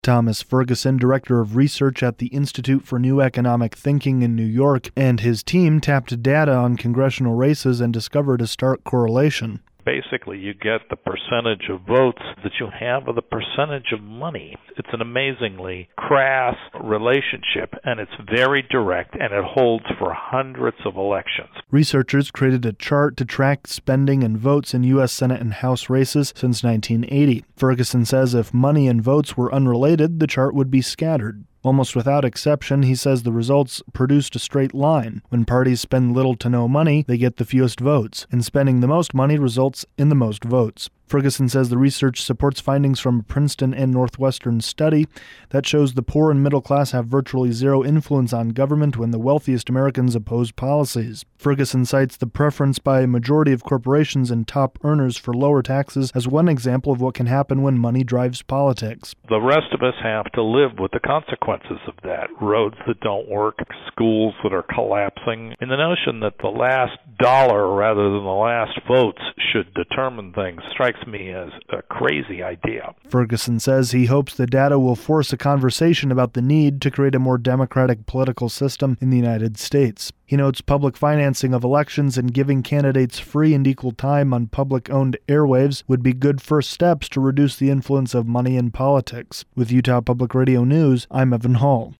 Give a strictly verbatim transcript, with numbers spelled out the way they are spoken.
Thomas Ferguson, director of research at the Institute for New Economic Thinking in New York, and his team tapped data on congressional races and discovered a stark correlation. Basically, you get the percentage of votes that you have of the percentage of money. It's an amazingly crass relationship, and it's very direct, and it holds for hundreds of elections. Researchers created a chart to track spending and votes in U S Senate and House races since nineteen eighty. Ferguson says if money and votes were unrelated, the chart would be scattered. Almost without exception, he says the results produced a straight line. When parties spend little to no money, they get the fewest votes, and spending the most money results in the most votes. Ferguson says the research supports findings from a Princeton and Northwestern study that shows the poor and middle class have virtually zero influence on government when the wealthiest Americans oppose policies. Ferguson cites the preference by a majority of corporations and top earners for lower taxes as one example of what can happen when money drives politics. The rest of us have to live with the consequences of that. Roads that don't work, schools that are collapsing, and the notion that the last dollar rather than the last votes should determine things strikes me as a crazy idea. Ferguson says he hopes the data will force a conversation about the need to create a more democratic political system in the United States. He notes public financing of elections and giving candidates free and equal time on public-owned airwaves would be good first steps to reduce the influence of money in politics. With Utah Public Radio News, I'm Evan Hall.